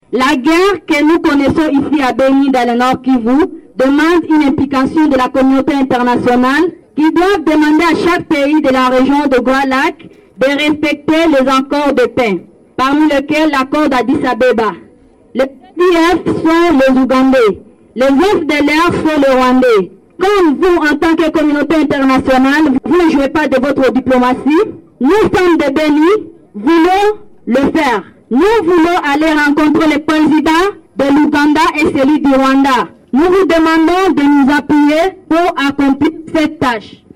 La guerre que nous connaissons ici à Beni, dans le Nord Kivu, demande une implication de la communauté internationale qui doit demander à chaque pays de la région de Grand Lac de respecter les accords de paix, parmi lesquels l'accord d'Addis Abeba. Les PDF sont les Ougandais, les FDLR sont les Rwandais. Comme vous, en tant que communauté internationale, vous ne jouez pas de votre diplomatie, nous sommes de Beni, voulons le faire. Nous voulons aller rencontrer le président de l'Ouganda et celui du Rwanda. Nous vous demandons de nous appuyer pour accomplir cette tâche.